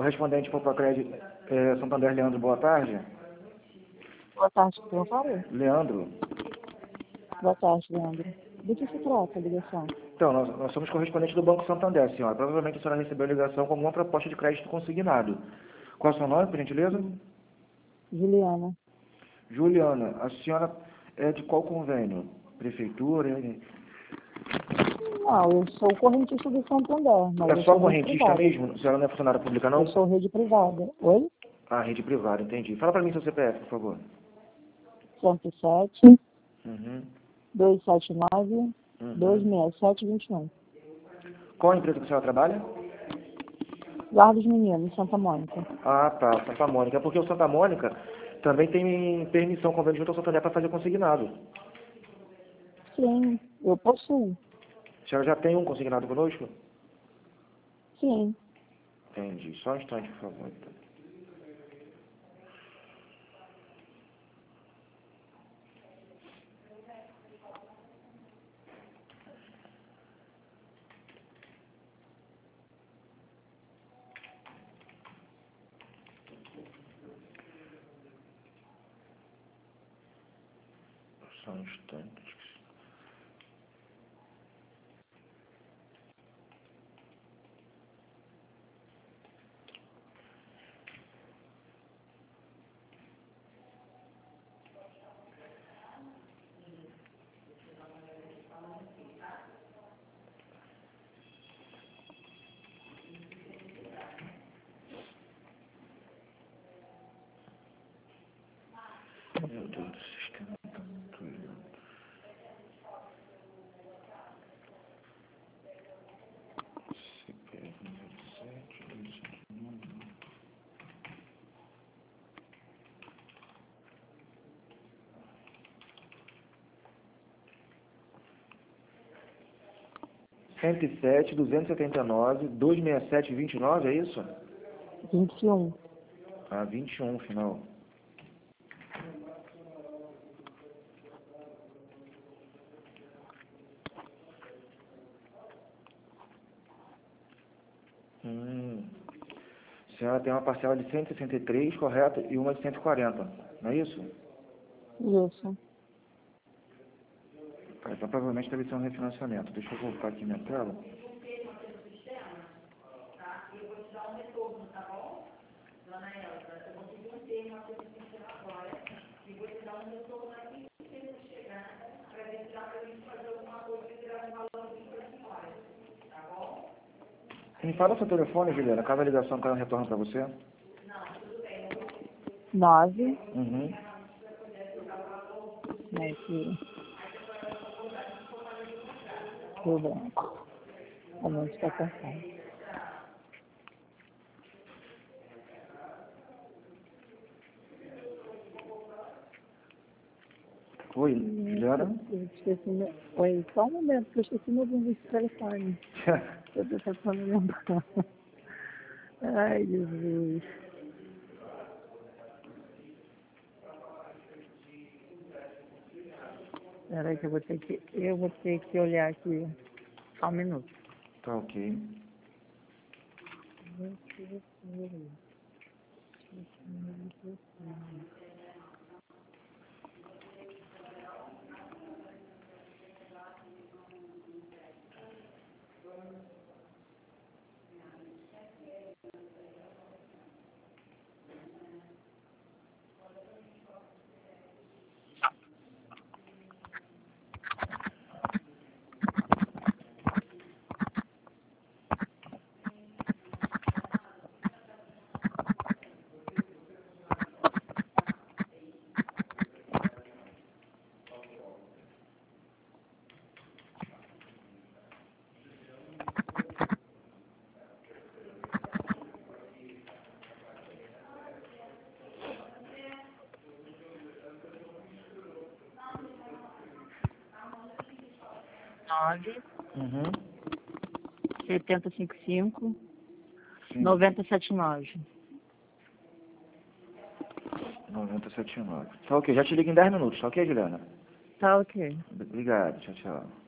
Correspondente Popacred, Santander, Leandro, boa tarde. Boa tarde, quem fala? Leandro. Boa tarde, Leandro. Do que se trata a ligação? Então, nós somos correspondentes do Banco Santander, senhora. Provavelmente a senhora recebeu a ligação com alguma proposta de crédito consignado. Qual é o seu nome, por gentileza? Juliana. Juliana, a senhora é de qual convênio? Prefeitura? Não, eu sou correntista do Santander, mas É eu só sou rede correntista privada. mesmo? A senhora não é funcionária pública, não? Eu sou rede privada. Oi? Ah, rede privada, entendi. Fala para mim seu CPF, por favor. 107 Uhum. 279 267 21. Qual a empresa que a senhora trabalha? Lar dos Meninos, Santa Mônica. Ah, tá, Santa Mônica. É porque o Santa Mônica também tem permissão, convênio junto ao Santander para fazer consignado. Sim, eu possuo. A senhora já tem um consignado conosco? Sim. Entendi. Só um instante, por favor. Então. Só um instante. Meu Deus do sistema tá muito lento. CPF 07, 279. 107, 279, 267, 29, é isso? 21. Ah, 21, final. A senhora tem uma parcela de 163, correto? E uma de 140, não é isso? Isso. Tá, então provavelmente deve ser um refinanciamento. Deixa eu voltar aqui minha tela. Me fala seu telefone, Juliana, caso a ligação caia um retorno para você. 9. Uhum. Aqui. Rio Branco. A gente está cansado. Oi, Juliana? Eu esqueci meu... Oi, só um momento que eu esqueci meu número de telefone. Eu tô tentando lembrar. Ai, Jesus. Peraí que eu vou ter que olhar aqui. Só um minuto. Tá ok. Uhum. 7055 Sim. 9079. 9079. Tá ok, já te ligo em 10 minutos, tá ok, Juliana? Tá ok. Obrigado, tchau, tchau.